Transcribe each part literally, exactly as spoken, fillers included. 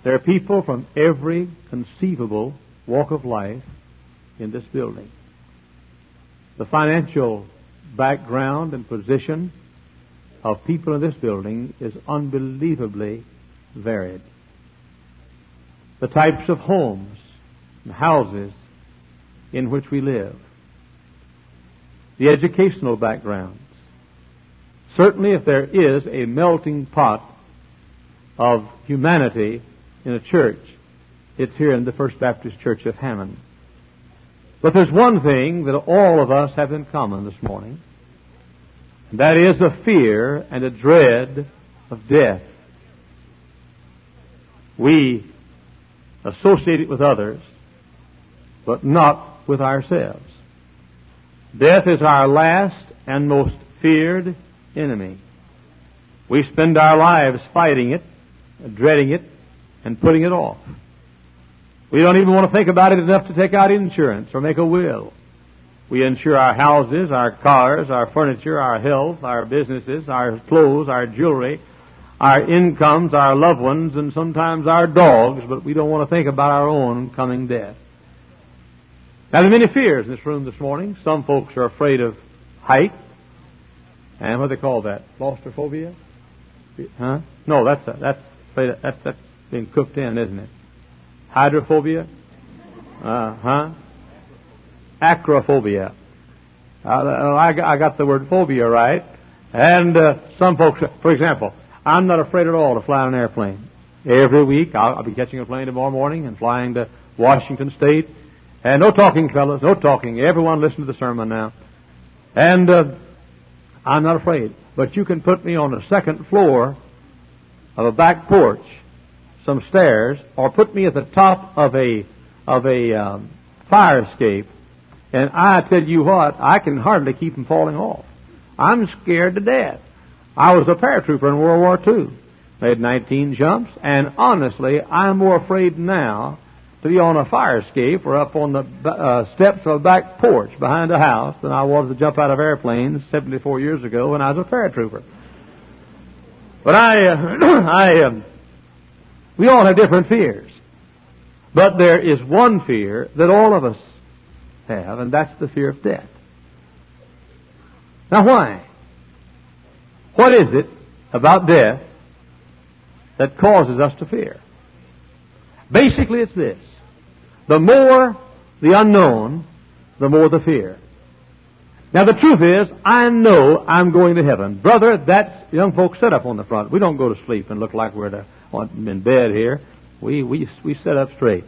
There are people from every conceivable walk of life in this building. The financial background and position of people in this building is unbelievably varied. The types of homes and houses in which we live. The educational backgrounds. Certainly, if there is a melting pot of humanity in a church, it's here in the First Baptist Church of Hammond. But there's one thing that all of us have in common this morning, and that is a fear and a dread of death. We associate it with others, but not with ourselves. Death is our last and most feared enemy. We spend our lives fighting it, dreading it, and putting it off. We don't even want to think about it enough to take out insurance or make a will. We insure our houses, our cars, our furniture, our health, our businesses, our clothes, our jewelry, our incomes, our loved ones, and sometimes our dogs, but we don't want to think about our own coming death. Now, there are many fears in this room this morning. Some folks are afraid of height. And what do they call that? Claustrophobia? Huh? No, that's a, that's that's that's being cooked in, isn't it? Hydrophobia? Uh huh. Acrophobia. Uh, I, I got the word phobia right. And uh, some folks, for example, I'm not afraid at all to fly on an airplane. Every week I'll, I'll be catching a plane tomorrow morning and flying to Washington State. And no talking, fellas, no talking. Everyone listen to the sermon now. And uh, I'm not afraid. But you can put me on the second floor of a back porch, some stairs, or put me at the top of a of a um, fire escape, and I tell you what, I can hardly keep from falling off. I'm scared to death. I was a paratrooper in World War Two. Made nineteen jumps, and honestly, I'm more afraid now to be on a fire escape or up on the uh, steps of a back porch behind a house than I was to jump out of airplanes seventy-four years ago when I was a paratrooper. But I, uh, I, um, we all have different fears. But there is one fear that all of us have, and that's the fear of death. Now why? What is it about death that causes us to fear? Basically, it's this. The more the unknown, the more the fear. Now, the truth is, I know I'm going to heaven. Brother, that's young folks sit up on the front. We don't go to sleep and look like we're to, in bed here. We we we sit up straight.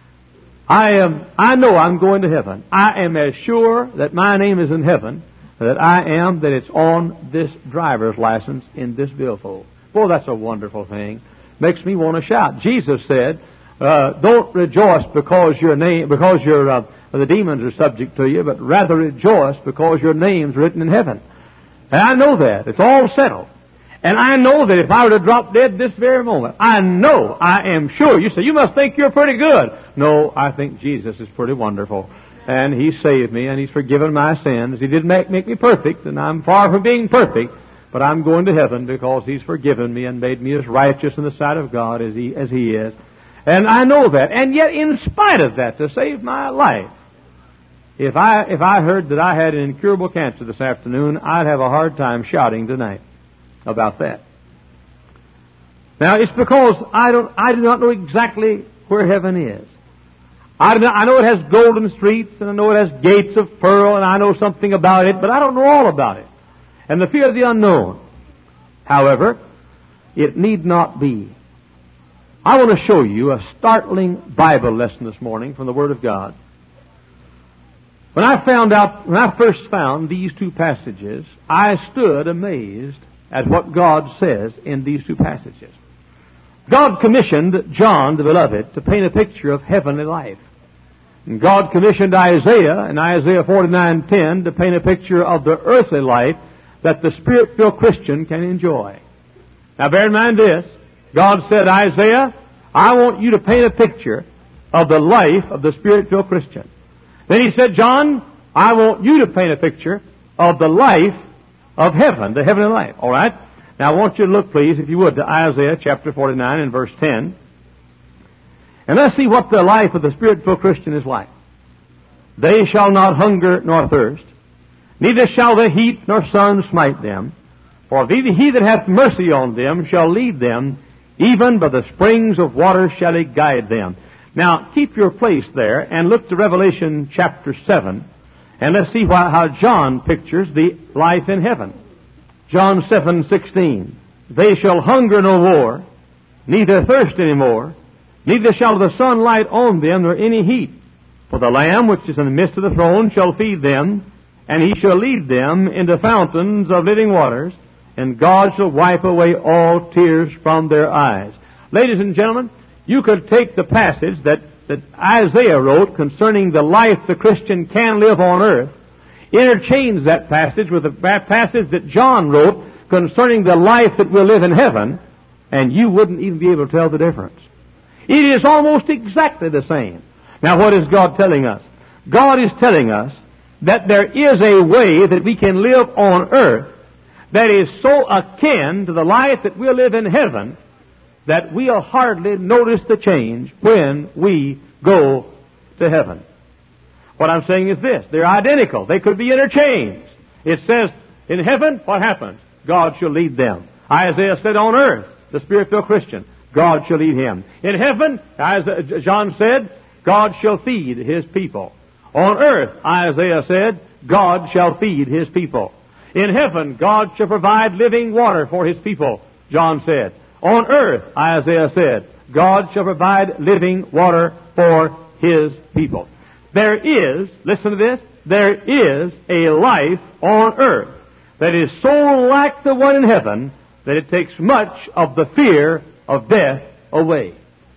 I am. I know I'm going to heaven. I am as sure that my name is in heaven that I am that it's on this driver's license in this billfold. Boy, that's a wonderful thing. Makes me want to shout. Jesus said, Uh, don't rejoice because your name, because your uh, the demons are subject to you, but rather rejoice because your name's written in heaven. And I know that it's all settled. And I know that if I were to drop dead this very moment, I know, I am sure. You say you must think you're pretty good. No, I think Jesus is pretty wonderful, and He saved me, and He's forgiven my sins. He didn't make make me perfect, and I'm far from being perfect, but I'm going to heaven because He's forgiven me and made me as righteous in the sight of God as He as He is. And I know that. And yet, in spite of that, to save my life, if I if I heard that I had an incurable cancer this afternoon, I'd have a hard time shouting tonight about that. Now, it's because I don't I do not know exactly where heaven is. I, do not, I know it has golden streets, and I know it has gates of pearl, and I know something about it, but I don't know all about it. And the fear of the unknown. However, it need not be. I want to show you a startling Bible lesson this morning from the Word of God. When I found out, when I first found these two passages, I stood amazed at what God says in these two passages. God commissioned John the Beloved to paint a picture of heavenly life. And God commissioned Isaiah in Isaiah forty-nine ten to paint a picture of the earthly life that the Spirit-filled Christian can enjoy. Now bear in mind this. God said, Isaiah, I want you to paint a picture of the life of the Spirit-filled Christian. Then He said, John, I want you to paint a picture of the life of heaven, the heavenly life. All right? Now I want you to look, please, if you would, to Isaiah chapter forty-nine and verse ten. And let's see what the life of the Spirit-filled Christian is like. They shall not hunger nor thirst, neither shall the heat nor sun smite them. For he that hath mercy on them shall lead them, even by the springs of water shall he guide them. Now, keep your place there and look to Revelation chapter seven, and let's see why, how John pictures the life in heaven. John seven sixteen. They shall hunger no more, neither thirst any more, neither shall the sun light on them nor any heat. For the Lamb which is in the midst of the throne shall feed them, and he shall lead them into fountains of living waters, and God shall wipe away all tears from their eyes. Ladies and gentlemen, you could take the passage that, that Isaiah wrote concerning the life the Christian can live on earth, interchange that passage with the passage that John wrote concerning the life that we'll live in heaven, and you wouldn't even be able to tell the difference. It is almost exactly the same. Now, what is God telling us? God is telling us that there is a way that we can live on earth that is so akin to the life that we'll live in heaven that we'll hardly notice the change when we go to heaven. What I'm saying is this. They're identical. They could be interchanged. It says, in heaven, what happens? God shall lead them. Isaiah said, on earth, the Spirit-filled Christian, God shall lead him. In heaven, as John said, God shall feed his people. On earth, Isaiah said, God shall feed his people. In heaven, God shall provide living water for his people, John said. On earth, Isaiah said, God shall provide living water for his people. There is, listen to this, there is a life on earth that is so like the one in heaven that it takes much of the fear of death away.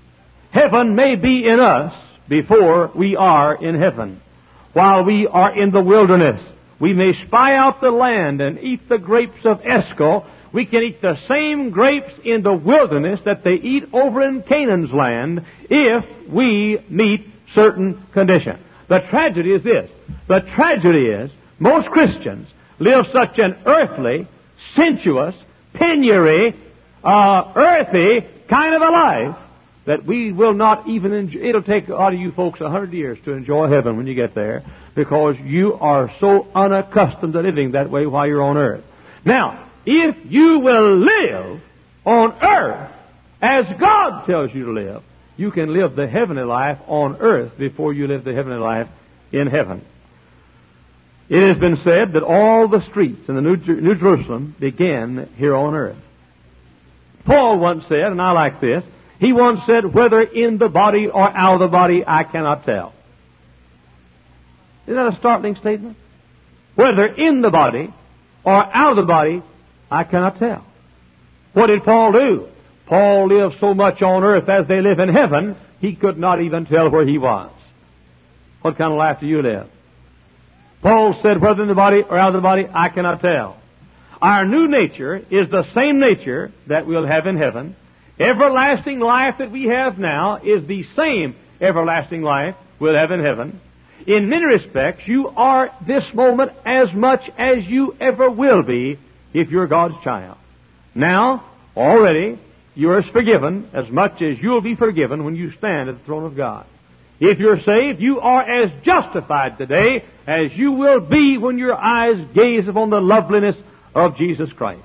Heaven may be in us before we are in heaven. While we are in the wilderness, we may spy out the land and eat the grapes of Eshcol. We can eat the same grapes in the wilderness that they eat over in Canaan's land if we meet certain conditions. The tragedy is this. The tragedy is most Christians live such an earthly, sensuous, penury, uh, earthy kind of a life that we will not even enjoy. It'll take a lot of you folks a hundred years to enjoy heaven when you get there, because you are so unaccustomed to living that way while you're on earth. Now, if you will live on earth as God tells you to live, you can live the heavenly life on earth before you live the heavenly life in heaven. It has been said that all the streets in the New, Jer- New Jerusalem begin here on earth. Paul once said, and I like this, he once said, whether in the body or out of the body, I cannot tell. Isn't that a startling statement? Whether in the body or out of the body, I cannot tell. What did Paul do? Paul lived so much on earth as they live in heaven, he could not even tell where he was. What kind of life do you live? Paul said, whether in the body or out of the body, I cannot tell. Our new nature is the same nature that we'll have in heaven. Everlasting life that we have now is the same everlasting life we'll have in heaven. In many respects, you are this moment as much as you ever will be if you're God's child. Now, already, you are forgiven as much as you'll be forgiven when you stand at the throne of God. If you're saved, you are as justified today as you will be when your eyes gaze upon the loveliness of Jesus Christ.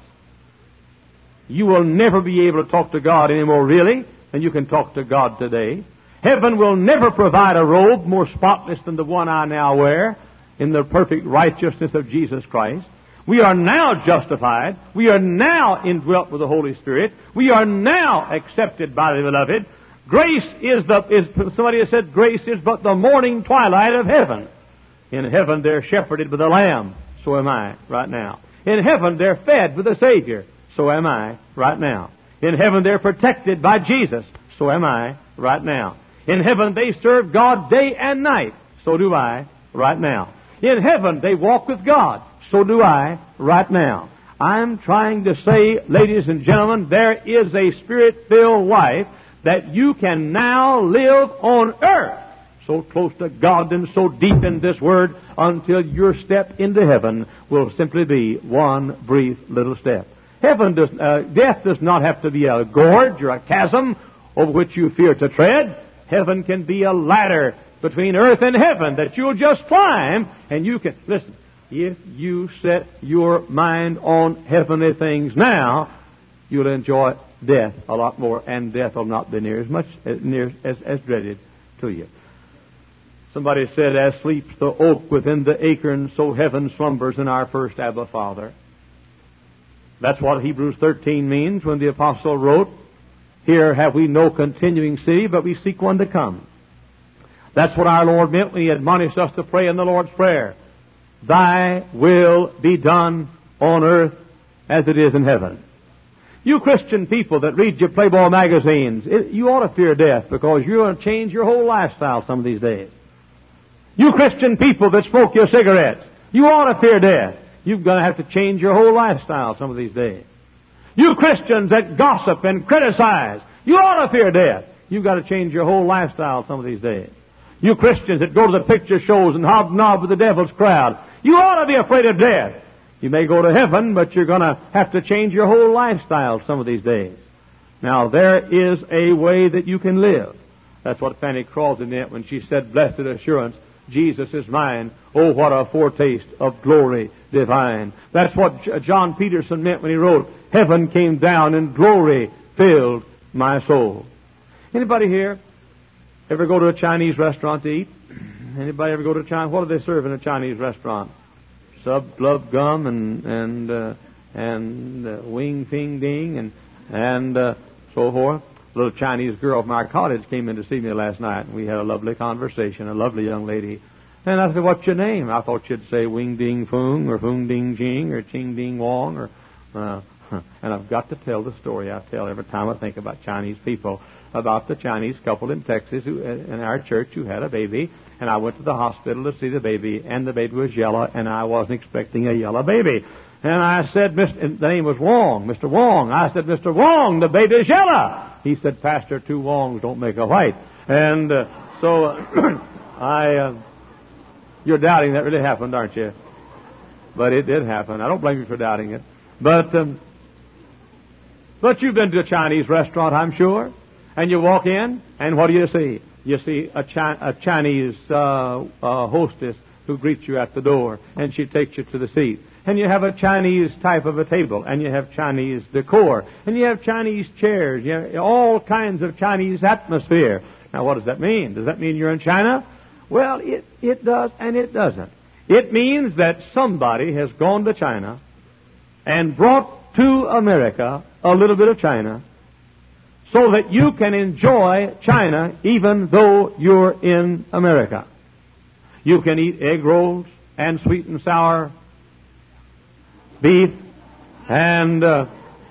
You will never be able to talk to God anymore, really, than you can talk to God today. Heaven will never provide a robe more spotless than the one I now wear in the perfect righteousness of Jesus Christ. We are now justified. We are now indwelt with the Holy Spirit. We are now accepted by the Beloved. Grace is the, is, somebody has said, grace is but the morning twilight of heaven. In heaven they're shepherded with the Lamb. So am I right now. In heaven they're fed with the Savior. So am I right now. In heaven they're protected by Jesus. So am I right now. In heaven they serve God day and night. So do I right now. In heaven they walk with God. So do I right now. I'm trying to say, ladies and gentlemen, there is a Spirit-filled life that you can now live on earth, so close to God and so deep in this Word, until your step into heaven will simply be one brief little step. Heaven does, uh, death does not have to be a gorge or a chasm over which you fear to tread. heaven can be a ladder between earth and heaven that you'll just climb, and you can, listen, if you set your mind on heavenly things now, you'll enjoy death a lot more, and death will not be near as much, as, near as, as dreaded to you. Somebody said, as sleeps the oak within the acorn, so heaven slumbers in our first Abba Father. That's what Hebrews thirteen means when the apostle wrote, here have we no continuing city, but we seek one to come. That's what our Lord meant when He admonished us to pray in the Lord's Prayer. Thy will be done on earth as it is in heaven. You Christian people that read your Playboy magazines, it, you ought to fear death because you're going to change your whole lifestyle some of these days. You Christian people that smoke your cigarettes, you ought to fear death. You're going to have to change your whole lifestyle some of these days. You Christians that gossip and criticize, you ought to fear death. You've got to change your whole lifestyle some of these days. You Christians that go to the picture shows and hobnob with the devil's crowd, you ought to be afraid of death. You may go to heaven, but you're going to have to change your whole lifestyle some of these days. Now, there is a way that you can live. That's what Fanny Crosby meant when she said, blessed assurance, Jesus is mine. Oh, what a foretaste of glory divine. That's what John Peterson meant when he wrote, heaven came down and glory filled my soul. Anybody here ever go to a Chinese restaurant to eat? Anybody ever go to China? What do they serve in a Chinese restaurant? Sub, glub, gum, and and uh, and uh, wing, fing, ding, and and uh, so forth. A little Chinese girl from our college came in to see me last night, and we had a lovely conversation. A lovely young lady. And I said, "What's your name?" I thought she'd say Wing Ding Fung or Fung Ding Jing or Ching Ding Wong or. Uh, and I've got to tell the story I tell every time I think about Chinese people, about the Chinese couple in Texas who, in our church who had a baby, and I went to the hospital to see the baby, and the baby was yellow, and I wasn't expecting a yellow baby. And I said, Mister the name was Wong, Mister Wong. I said, Mister Wong, the baby's yellow. He said, Pastor, two Wongs don't make a white. And uh, so I, uh, you're doubting that really happened, aren't you? But it did happen. I don't blame you for doubting it. But, um, but you've been to a Chinese restaurant, I'm sure. And you walk in, and what do you see? You see a, Chi- a Chinese uh, uh, hostess who greets you at the door, and she takes you to the seat. And you have a Chinese type of a table, and you have Chinese decor, and you have Chinese chairs, you have all kinds of Chinese atmosphere. Now, what does that mean? Does that mean you're in China? Well, it, it does, and it doesn't. It means that somebody has gone to China and brought to America a little bit of China, so that you can enjoy China even though you're in America. You can eat egg rolls and sweet and sour beef and uh,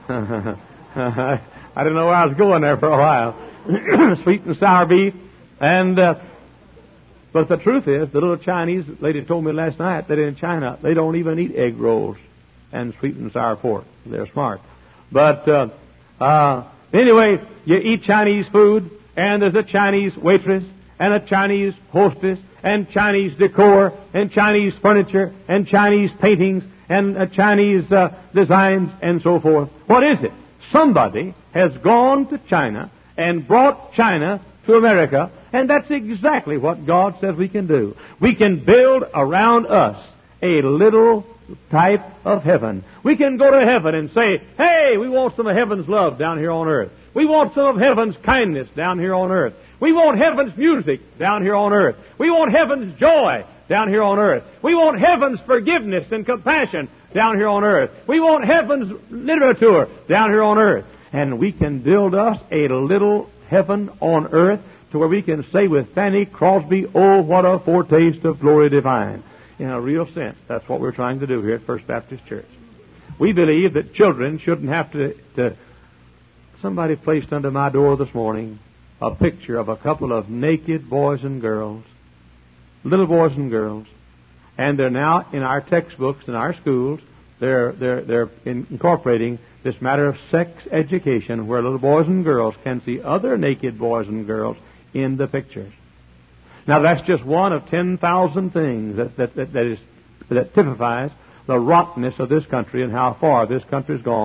I didn't know where I was going there for a while. Sweet and sour beef and uh, but the truth is, the little Chinese lady told me last night that in China they don't even eat egg rolls and sweet and sour pork. They're smart. But uh, uh anyway, you eat Chinese food, and there's a Chinese waitress, and a Chinese hostess, and Chinese decor, and Chinese furniture, and Chinese paintings, and uh, Chinese uh, designs, and so forth. What is it? Somebody has gone to China and brought China to America, and that's exactly what God says we can do. We can build around us a little type of heaven. We can go to heaven and say, hey, we want some of heaven's love down here on earth. We want some of heaven's kindness down here on earth. We want heaven's music down here on earth. We want heaven's joy down here on earth. We want heaven's forgiveness and compassion down here on earth. We want heaven's literature down here on earth. And we can build us a little heaven on earth to where we can say with Fanny Crosby, oh, what a foretaste of glory divine. In a real sense, that's what we're trying to do here at First Baptist Church. We believe that children shouldn't have to, to... Somebody placed under my door this morning a picture of a couple of naked boys and girls, little boys and girls, and they're now in our textbooks in our schools. They're they're they're incorporating this matter of sex education, where little boys and girls can see other naked boys and girls in the pictures. Now, that's just one of ten thousand things that, that, that, that, is, that typifies the rottenness of this country and how far this country's gone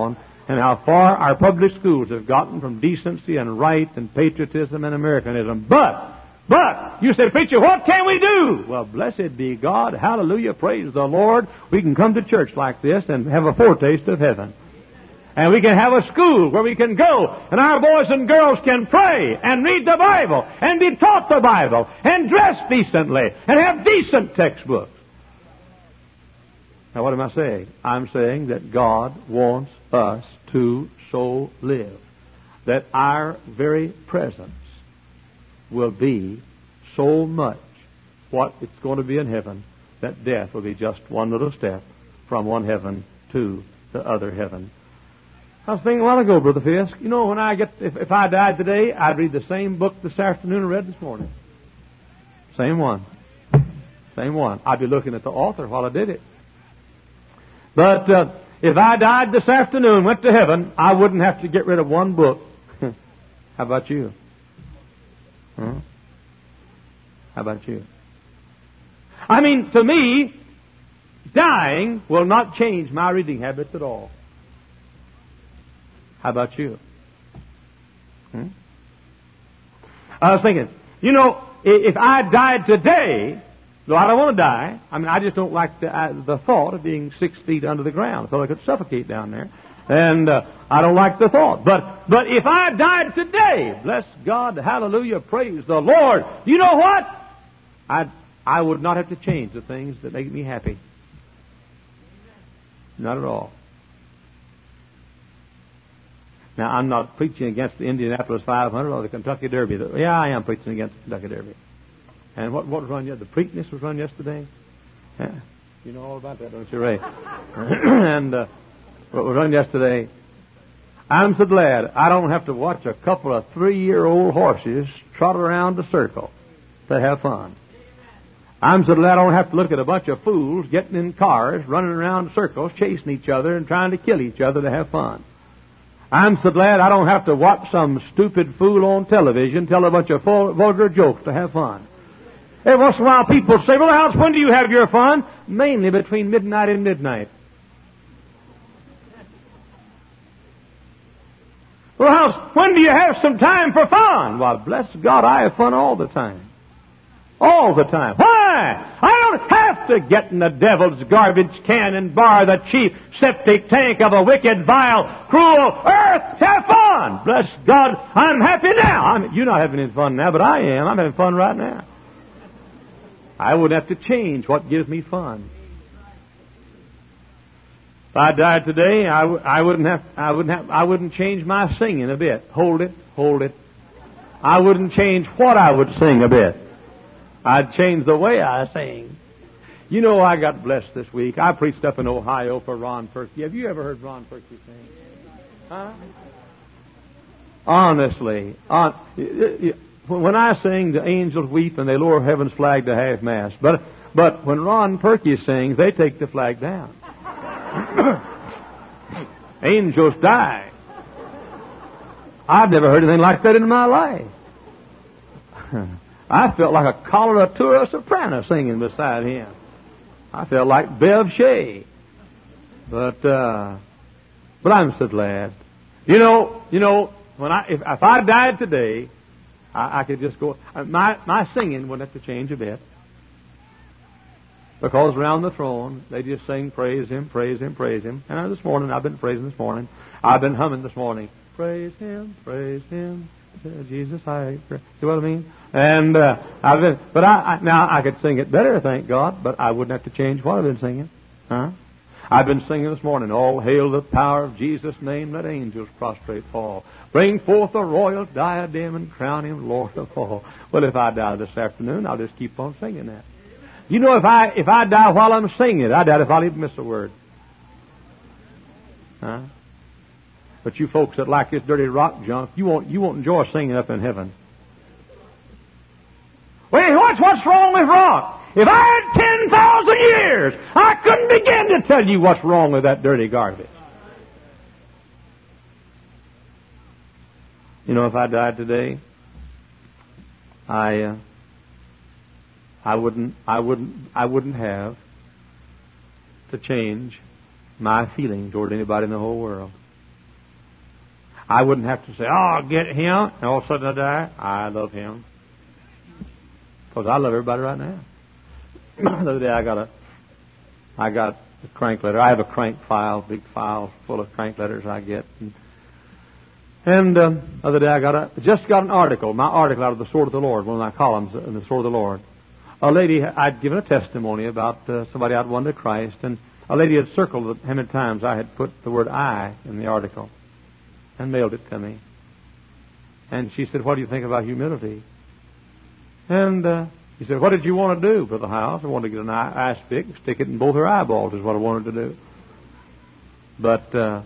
and how far our public schools have gotten from decency and right and patriotism and Americanism. But, but, you said, preacher, what can we do? Well, blessed be God. Hallelujah. Praise the Lord. We can come to church like this and have a foretaste of heaven. And we can have a school where we can go and our boys and girls can pray and read the Bible and be taught the Bible and dress decently and have decent textbooks. Now, what am I saying? I'm saying that God wants us to so live that our very presence will be so much what it's going to be in heaven that death will be just one little step from one heaven to the other heaven. I was thinking a while ago, Brother Fisk, you know, when I get, if, if I died today, I'd read the same book this afternoon I read this morning. Same one. Same one. I'd be looking at the author while I did it. But uh, if I died this afternoon, went to heaven, I wouldn't have to get rid of one book. How about you? Huh? How about you? I mean, to me, dying will not change my reading habits at all. How about you? Hmm? I was thinking, you know, if I died today, though I don't want to die, I mean, I just don't like the, uh, the thought of being six feet under the ground. I thought I could suffocate down there. And uh, I don't like the thought. But but if I died today, bless God, hallelujah, praise the Lord, you know what? I I would not have to change the things that make me happy. Not at all. Now, I'm not preaching against the Indianapolis five hundred or the Kentucky Derby. Yeah, I am preaching against the Kentucky Derby. And what, what was run yesterday? The Preakness was run yesterday. Yeah. You know all about that, don't you, Ray? and uh, what was run yesterday. I'm so glad I don't have to watch a couple of three-year-old horses trot around the circle to have fun. I'm so glad I don't have to look at a bunch of fools getting in cars, running around circles, chasing each other and trying to kill each other to have fun. I'm so glad I don't have to watch some stupid fool on television tell a bunch of vulgar jokes to have fun. Every once in a while people say, well, House, when do you have your fun? Mainly between midnight and midnight. Well, House, when do you have some time for fun? Well, bless God, I have fun all the time. All the time. Why? I don't have to get in the devil's garbage can and borrow the cheap septic tank of a wicked, vile, cruel earth to have fun. Bless God, I'm happy now. I'm, you're not having any fun now, but I am. I'm having fun right now. I wouldn't have to change what gives me fun. If I died today, I, w- I wouldn't have. I wouldn't have. I wouldn't change my singing a bit. Hold it, hold it. I wouldn't change what I would sing a bit. I'd change the way I sing. You know, I got blessed this week. I preached up in Ohio for Ron Perky. Have you ever heard Ron Perky sing? Huh? Honestly, on, when I sing, the angels weep and they lower heaven's flag to half mast. But but when Ron Perky sings, they take the flag down. Angels die. I've never heard anything like that in my life. I felt like a coloratura soprano singing beside him. I felt like Bev Shea. But, uh, but I'm so glad. You know, you know, when I, if, if I died today, I, I could just go, my, my singing wouldn't have to change a bit. Because around the throne, they just sing, praise Him, praise Him, praise Him. And this morning, I've been praising this morning. I've been humming this morning. Praise Him, praise Him. Jesus, I, see what I mean? And, uh, I've been, but I, I, now I could sing it better, thank God, but I wouldn't have to change what I've been singing. Huh? I've been singing this morning, all hail the power of Jesus' name, let angels prostrate fall. Bring forth a royal diadem and crown Him Lord of all. Well, if I die this afternoon, I'll just keep on singing that. You know, if I, if I die while I'm singing it, I doubt if I'll even miss a word. Huh? But you folks that like this dirty rock junk, you won't, you won't enjoy singing up in heaven. Wait, what's, what's wrong with rock? If I had ten thousand years, I couldn't begin to tell you what's wrong with that dirty garbage. You know, if I died today, I, uh, I wouldn't, I wouldn't, I wouldn't have to change my feeling toward anybody in the whole world. I wouldn't have to say, oh, get him, and all of a sudden I die. I love him. Because I love everybody right now. The other day I got a, I got a crank letter. I have a crank file, big file full of crank letters I get. And, and um, the other day I got a, just got an article, my article out of the Sword of the Lord, one of my columns in the Sword of the Lord. A lady, I'd given a testimony about uh, somebody I'd won to Christ, and a lady had circled how many times I had put the word I in the article and mailed it to me. And she said, what do you think about humility? And uh, he said, what did you want to do, Brother House? I wanted to get an eye, eye stick and stick it in both her eyeballs is what I wanted to do. But, uh,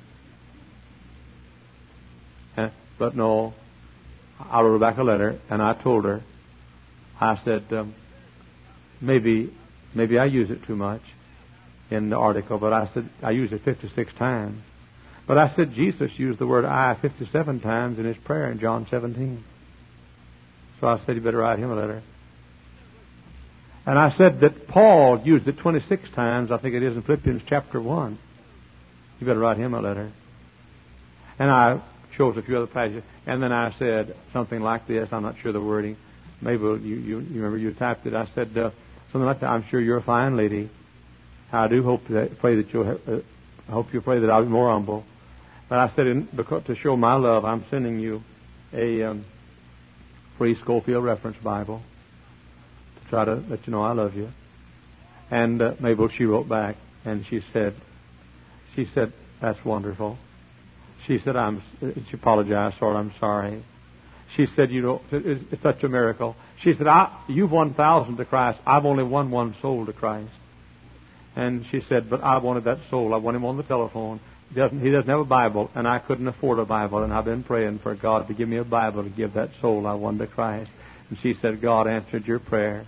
but no, I wrote her back a letter, and I told her, I said, um, maybe, maybe I use it too much in the article, but I said, I used it fifty-six times. But I said, Jesus used the word I fifty-seven times in his prayer in John seventeen. So I said, you better write him a letter. And I said that Paul used it twenty-six times, I think it is in Philippians chapter one. You better write him a letter. And I chose a few other passages. And then I said something like this. I'm not sure the wording. Maybe you, you, you remember you typed it. I said uh, something like that. I'm sure you're a fine lady. I do hope that, pray that you'll, uh, I hope you pray that I'll be more humble. But I said, in, because, to show my love, I'm sending you a um, free Schofield Reference Bible to try to let you know I love you. And uh, Mabel, she wrote back, and she said, she said, that's wonderful. She said, I'm, she apologized, sort of, I'm sorry. She said, you know, it's, it's such a miracle. She said, I, you've won thousands to Christ. I've only won one soul to Christ. And she said, but I wanted that soul. I want him on the telephone. He doesn't, he doesn't have a Bible, and I couldn't afford a Bible, and I've been praying for God to give me a Bible to give that soul I won to Christ. And she said, God answered your prayer.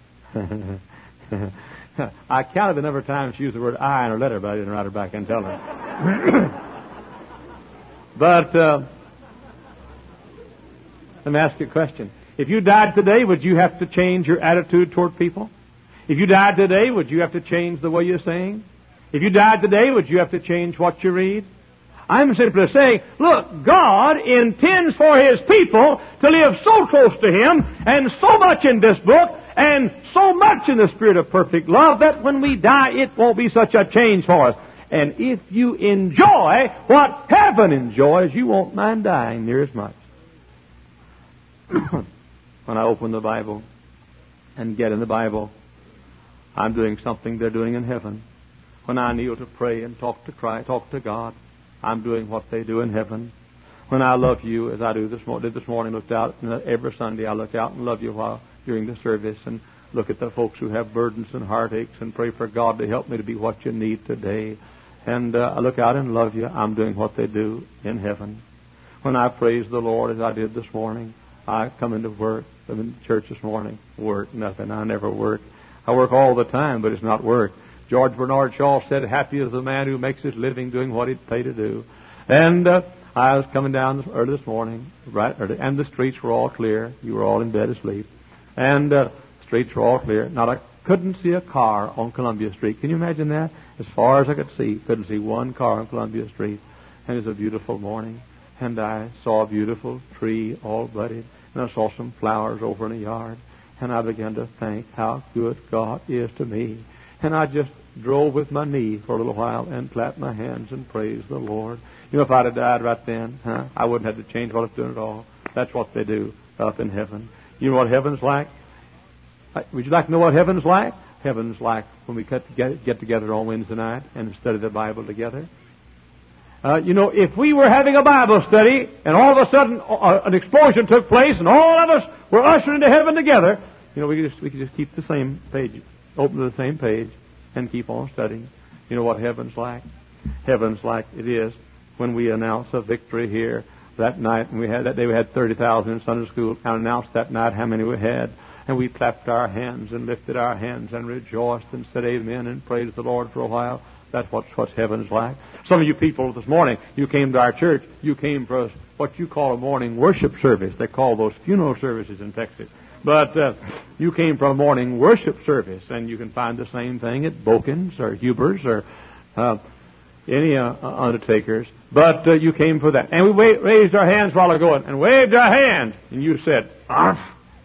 I counted the number of times she used the word I in her letter, but I didn't write her back and tell her. But uh, let me ask you a question. If you died today, would you have to change your attitude toward people? If you died today, would you have to change the way you sing? If you died today, would you have to change what you read? I'm simply saying, look, God intends for His people to live so close to Him and so much in this book and so much in the spirit of perfect love that when we die, it won't be such a change for us. And if you enjoy what heaven enjoys, you won't mind dying near as much. When I open the Bible and get in the Bible, I'm doing something they're doing in heaven. When I kneel to pray and talk to Christ, talk to God, I'm doing what they do in heaven. When I love you, as I do this morning, did this morning, looked out, and every Sunday I look out and love you while during the service and look at the folks who have burdens and heartaches and pray for God to help me to be what you need today. And uh, I look out and love you. I'm doing what they do in heaven. When I praise the Lord, as I did this morning, I come into work. I'm in church this morning. Work, nothing. I never work. I work all the time, but it's not work. George Bernard Shaw said, happy is the man who makes his living doing what he'd pay to do. And uh, I was coming down early this morning, right early, and the streets were all clear. You were all in bed asleep. And uh, the streets were all clear. Not a couldn't see a car on Columbia Street. Can you imagine that? As far as I could see, couldn't see one car on Columbia Street. And it was a beautiful morning. And I saw a beautiful tree all budded. And I saw some flowers over in the yard. And I began to think how good God is to me. And I just drove with my knee for a little while and clapped my hands and praised the Lord. You know, if I'd have died right then, huh, I wouldn't have to change what I was doing at all. That's what they do up in heaven. You know what heaven's like? Would you like to know what heaven's like? Heaven's like when we get together on Wednesday night and study the Bible together. Uh, you know, if we were having a Bible study and all of a sudden uh, an explosion took place and all of us were ushered into heaven together, you know, we could just, we could just keep the same page, open to the same page and keep on studying. You know what heaven's like? Heaven's like it is when we announce a victory here that night. And we had that day we had thirty thousand in Sunday school. And announced that night how many we had. And we clapped our hands and lifted our hands and rejoiced and said amen and praised the Lord for a while. That's what, what heaven's like. Some of you people this morning, you came to our church. You came for what you call a morning worship service. They call those funeral services in Texas. But uh, you came for a morning worship service, and you can find the same thing at Boken's or Huber's or uh, any uh, undertakers. But uh, you came for that. And we wa- raised our hands while ago and waved our hands. And you said, arf.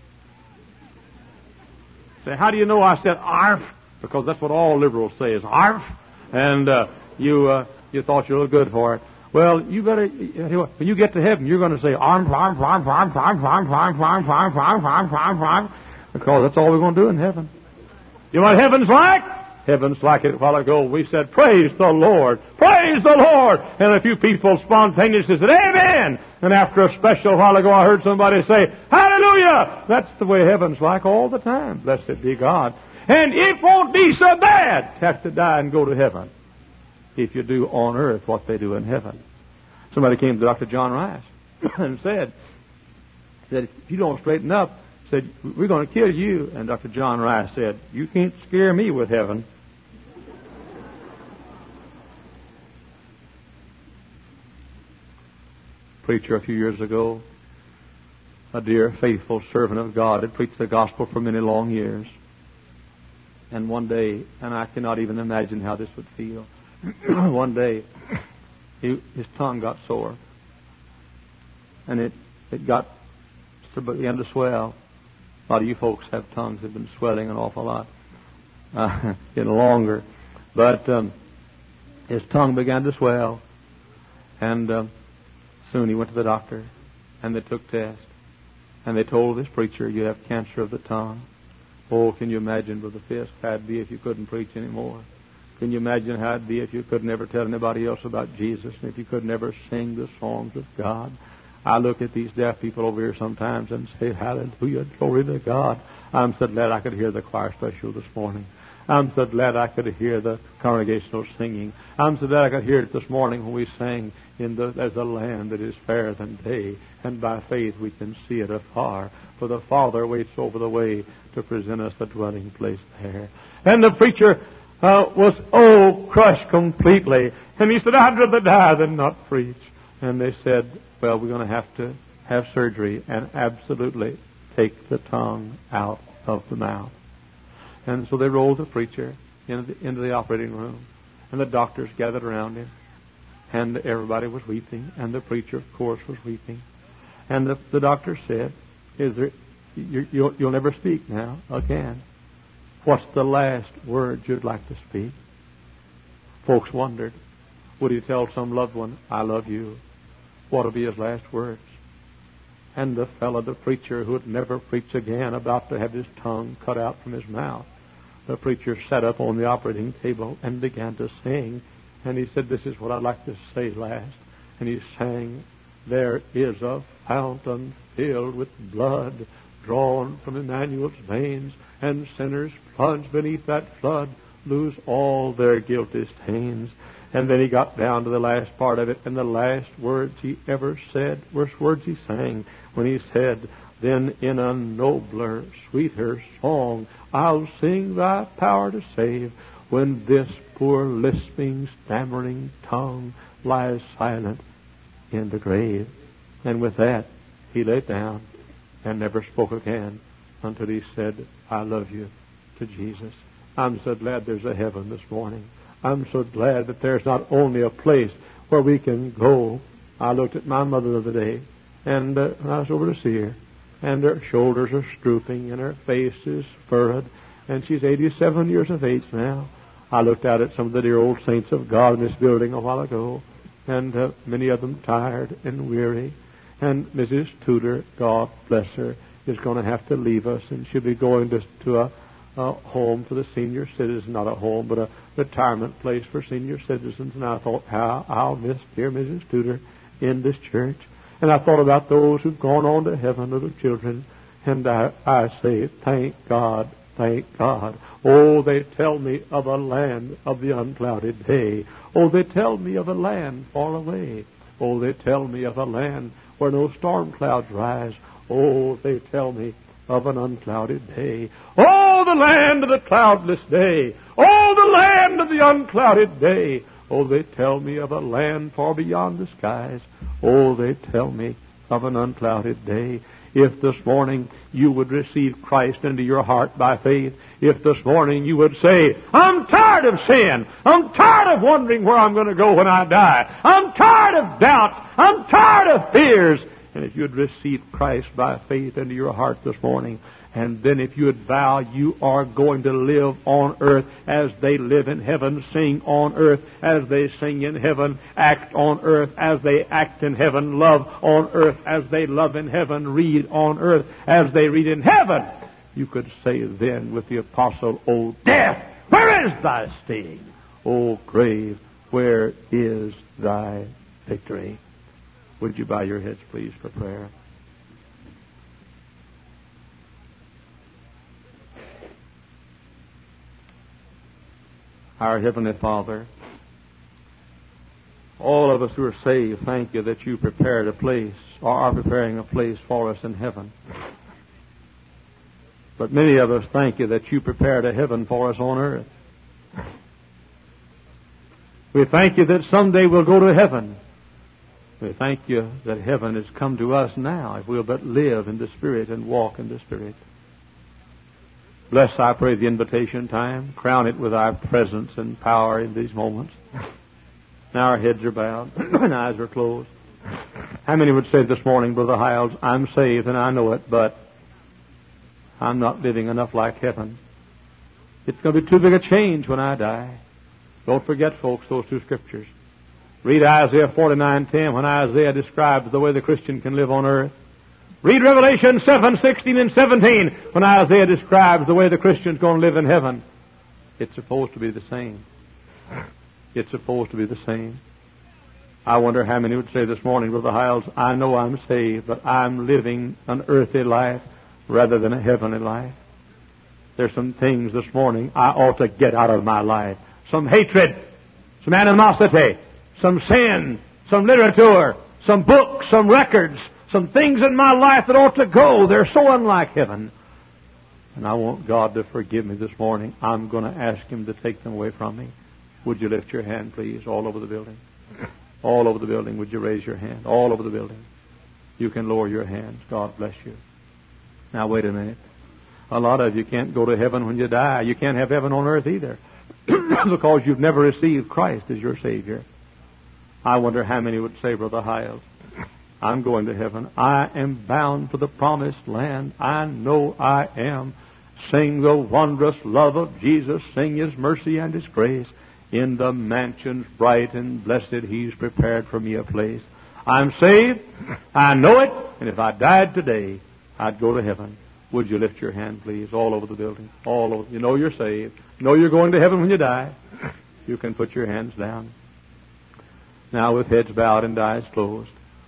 Say, how do you know I said arf? Because that's what all liberals say is arf. And uh, you uh, you thought you were good for it. Well, you better, when you get to heaven, you're going to say arf, arf, arf, arf, arf, arf, arf, arf, arf, arf, arf, arf, arf, because that's all we're going to do in heaven. You know what heaven's like? Heaven's like it a while ago. We said, praise the Lord. Praise the Lord. And a few people spontaneously said, amen. And after a special while ago, I heard somebody say, hallelujah. That's the way heaven's like all the time. Blessed be God. And it won't be so bad to have to die and go to heaven if you do on earth what they do in heaven. Somebody came to Doctor John Rice and said, said, if you don't straighten up, said, we're going to kill you. And Doctor John Rice said, you can't scare me with heaven. Preacher a few years ago, a dear faithful servant of God, had preached the gospel for many long years. And one day, and I cannot even imagine how this would feel, one day he, his tongue got sore. And it, it got, it began to swell. A lot of you folks have tongues that have been swelling an awful lot, uh, getting longer. But um, his tongue began to swell. And um, soon he went to the doctor, and they took tests. And they told this preacher, you have cancer of the tongue. Oh, can you imagine, Brother Fisk, how it'd be if you couldn't preach anymore? Can you imagine how it'd be if you could never tell anybody else about Jesus, and if you could never sing the songs of God? I look at these deaf people over here sometimes and say, hallelujah, glory to God. I'm so glad I could hear the choir special this morning. I'm so glad I could hear the congregational singing. I'm so glad I could hear it this morning when we sang, in the, there's a land that is fairer than day, and by faith we can see it afar. For the Father waits over the way to present us a dwelling place there. And the preacher uh, was, oh, crushed completely. And he said, I'd rather die than not preach. And they said, well, we're going to have to have surgery and absolutely take the tongue out of the mouth. And so they rolled the preacher into the, into the operating room, and the doctors gathered around him, and everybody was weeping, and the preacher, of course, was weeping. And the, the doctor said, "Is there? You, you'll, you'll never speak now again. What's the last word you'd like to speak?" Folks wondered, would he tell some loved one, "I love you"? What would be his last words? And the fellow, the preacher, who would never preach again, about to have his tongue cut out from his mouth, the preacher sat up on the operating table and began to sing. And he said, this is what I'd like to say last. And he sang, there is a fountain filled with blood drawn from Emmanuel's veins, and sinners plunge beneath that flood, lose all their guilty stains. And then he got down to the last part of it, and the last words he ever said were words he sang when he said, then in a nobler, sweeter song, I'll sing thy power to save, when this poor lisping, stammering tongue lies silent in the grave. And with that, he lay down and never spoke again until he said, I love you, to Jesus. I'm so glad there's a heaven this morning. I'm so glad that there's not only a place where we can go. I looked at my mother the other day, and uh, I was over to see her, and her shoulders are drooping, and her face is furrowed, and she's eighty-seven years of age now. I looked out at some of the dear old saints of God in this building a while ago, and uh, many of them tired and weary. And Missus Tudor, God bless her, is going to have to leave us, and she'll be going to, to a A home for the senior citizens, not a home, but a retirement place for senior citizens. And I thought, how I'll miss dear Missus Tudor in this church. And I thought about those who've gone on to heaven, little children. And I, I say, thank God, thank God. Oh, they tell me of a land of the unclouded day. Oh, they tell me of a land far away. Oh, they tell me of a land where no storm clouds rise. Oh, they tell me of an unclouded day. Oh, the land of the cloudless day. Oh, the land of the unclouded day. Oh, they tell me of a land far beyond the skies. Oh, they tell me of an unclouded day. If this morning you would receive Christ into your heart by faith, if this morning you would say, I'm tired tired of sin. I'm tired of wondering where I'm going to go when I die. I'm tired of doubts. I'm tired of fears. And if you'd receive Christ by faith into your heart this morning, and then if you would vow you are going to live on earth as they live in heaven, sing on earth as they sing in heaven, act on earth as they act in heaven, love on earth as they love in heaven, read on earth as they read in heaven, you could say then with the apostle, O death, where is thy sting? O grave, where is thy victory? Would you bow your heads, please, for prayer? Our Heavenly Father, all of us who are saved, thank you that you prepared a place, or are preparing a place for us in heaven. But many of us thank you that you prepared a heaven for us on earth. We thank you that someday we'll go to heaven. We thank you that heaven has come to us now if we'll but live in the Spirit and walk in the Spirit. Bless, I pray, the invitation time. Crown it with our presence and power in these moments. Now our heads are bowed and eyes are closed. How many would say this morning, Brother Hiles, I'm saved and I know it, but I'm not living enough like heaven. It's going to be too big a change when I die. Don't forget, folks, those two scriptures. Read Isaiah forty-nine ten when Isaiah describes the way the Christian can live on earth. Read Revelation seven sixteen and seventeen when Isaiah describes the way the Christian's going to live in heaven. It's supposed to be the same. It's supposed to be the same. I wonder how many would say this morning, Brother Hiles, I know I'm saved, but I'm living an earthly life rather than a heavenly life. There's some things this morning I ought to get out of my life. Some hatred, some animosity, some sin, some literature, some books, some records, some things in my life that ought to go. They're so unlike heaven. And I want God to forgive me this morning. I'm going to ask Him to take them away from me. Would you lift your hand, please, all over the building? All over the building, would you raise your hand? All over the building. You can lower your hands. God bless you. Now, wait a minute. A lot of you can't go to heaven when you die. You can't have heaven on earth either because you've never received Christ as your Savior. I wonder how many would say, Brother Hiles, I'm going to heaven. I am bound for the promised land. I know I am. Sing the wondrous love of Jesus. Sing His mercy and His grace. In the mansions bright and blessed He's prepared for me a place. I'm saved. I know it. And if I died today, I'd go to heaven. Would you lift your hand, please, all over the building? All over. You know you're saved. You know you're going to heaven when you die. You can put your hands down. Now, with heads bowed and eyes closed,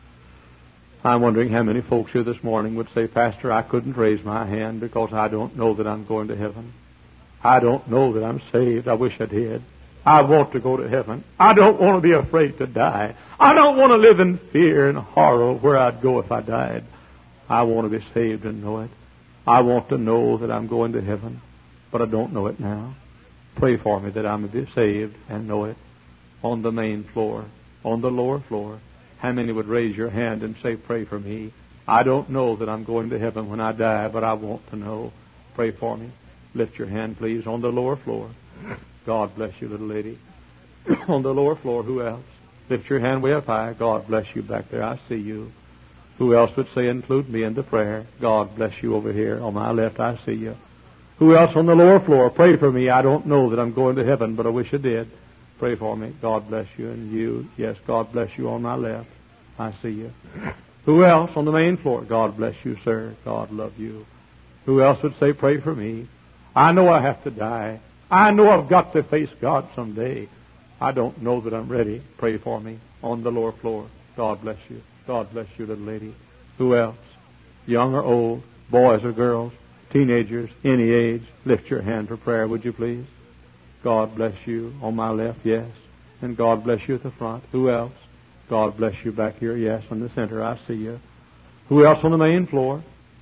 I'm wondering how many folks here this morning would say, Pastor, I couldn't raise my hand because I don't know that I'm going to heaven. I don't know that I'm saved. I wish I did. I want to go to heaven. I don't want to be afraid to die. I don't want to live in fear and horror where I'd go if I died. I want to be saved and know it. I want to know that I'm going to heaven, but I don't know it now. Pray for me that I may be saved and know it. On the main floor, on the lower floor, how many would raise your hand and say, pray for me? I don't know that I'm going to heaven when I die, but I want to know. Pray for me. Lift your hand, please, on the lower floor. God bless you, little lady. On the lower floor, who else? Lift your hand way up high. God bless you back there. I see you. Who else would say, include me in the prayer? God bless you over here. On my left, I see you. Who else on the lower floor? Pray for me. I don't know that I'm going to heaven, but I wish I did. Pray for me. God bless you. And you, yes, God bless you on my left. I see you. Who else on the main floor? God bless you, sir. God love you. Who else would say, pray for me? I know I have to die. I know I've got to face God someday. I don't know that I'm ready. Pray for me on the lower floor. God bless you. God bless you, little lady. Who else? Young or old, boys or girls, teenagers, any age. Lift your hand for prayer, would you please? God bless you. On my left, yes. And God bless you at the front. Who else? God bless you back here, yes. On the center, I see you. Who else on the main floor?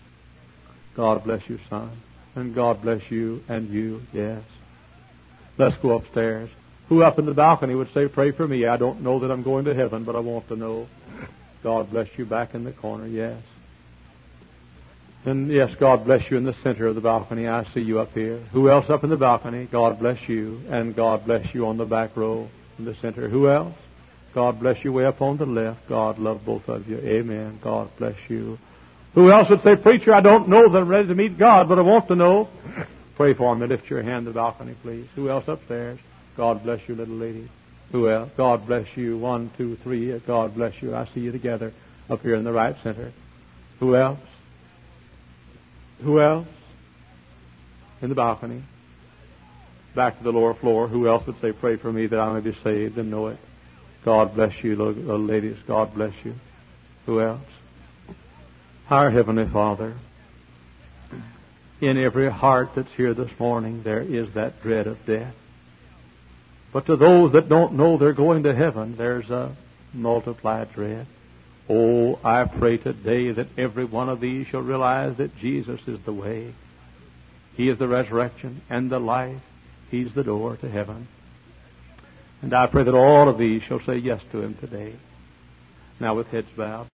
God bless you, son. And God bless you and you, yes. Let's go upstairs. Who up in the balcony would say, pray for me? I don't know that I'm going to heaven, but I want to know. God bless you back in the corner, yes. And yes, God bless you in the center of the balcony. I see you up here. Who else up in the balcony? God bless you. And God bless you on the back row in the center. Who else? God bless you way up on the left. God love both of you. Amen. God bless you. Who else would say, preacher, I don't know that I'm ready to meet God, but I want to know. Pray for me. Lift your hand in the balcony, please. Who else upstairs? God bless you, little lady. Who else? God bless you. One, two, three. God bless you. I see you together up here in the right center. Who else? Who else? In the balcony. Back to the lower floor. Who else would say, pray for me that I may be saved and know it? God bless you, little, little ladies. God bless you. Who else? Our Heavenly Father, in every heart that's here this morning, there is that dread of death. But to those that don't know they're going to heaven, there's a multiplied dread. Oh, I pray today that every one of these shall realize that Jesus is the way. He is the resurrection and the life. He's the door to heaven. And I pray that all of these shall say yes to Him today. Now with heads bowed.